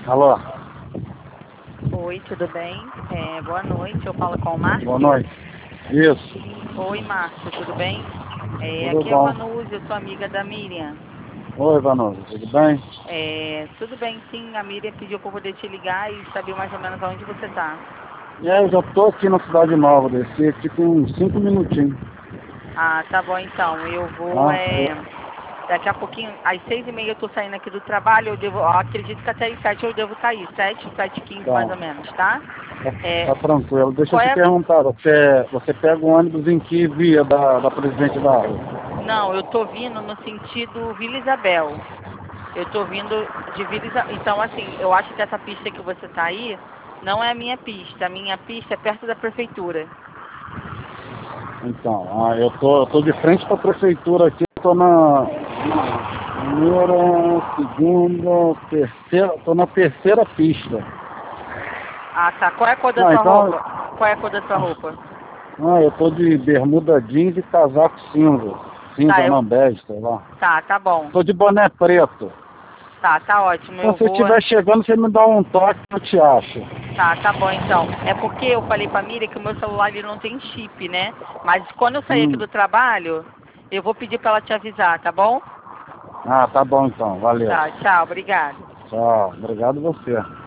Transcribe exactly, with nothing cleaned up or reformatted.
Alô? Oi, tudo bem? É, boa noite, eu falo com o Márcio. Boa noite. Isso. Oi, Márcio, tudo bem? É, Tudo aqui é a bom? Vanusa, eu sou amiga da Miriam. Oi, Vanusa, tudo bem? É, tudo bem, sim, a Miriam pediu para poder te ligar e saber mais ou menos aonde você tá. É, eu já tô aqui na Cidade Nova, desci aqui com uns cinco minutinhos. Ah, tá bom então, eu vou, Tá? é, daqui a pouquinho, às seis e meia eu tô saindo aqui do trabalho, eu devo, eu acredito que até às sete eu devo sair, sete, sete e quinze mais Tá. ou menos, tá? Tá, É, tá tranquilo. Deixa eu qual te é, perguntar, você, você pega o ônibus em que via da, da Presidente da Água? não, eu tô vindo no sentido Vila Isabel. Eu tô vindo de Vila Isabel. Então, assim, eu acho que essa pista que você tá aí não é a minha pista. A minha pista é perto da prefeitura. Então, ah, eu tô, eu tô de frente para a Prefeitura aqui, eu tô na, na primeira, segunda, terceira, tô na terceira pista. Ah, tá. Qual é a cor da Ah, sua então, roupa? Qual é a cor da sua roupa? ah, eu tô de bermuda jeans e casaco cinza. Tá, Cinza eu. não, bege, sei lá. Tá, tá bom. Tô de boné preto. Tá, tá ótimo. Então, Eu se eu vou. estiver chegando, você me dá um toque que eu te acho. Tá, tá bom então. É porque eu falei pra Miriam que o meu celular ele não tem chip, né? Mas quando eu sair aqui Hum. do trabalho, eu vou pedir pra ela te avisar, tá bom? Ah, tá bom então. Valeu. Tá, tchau, obrigada. Tchau. Obrigado você.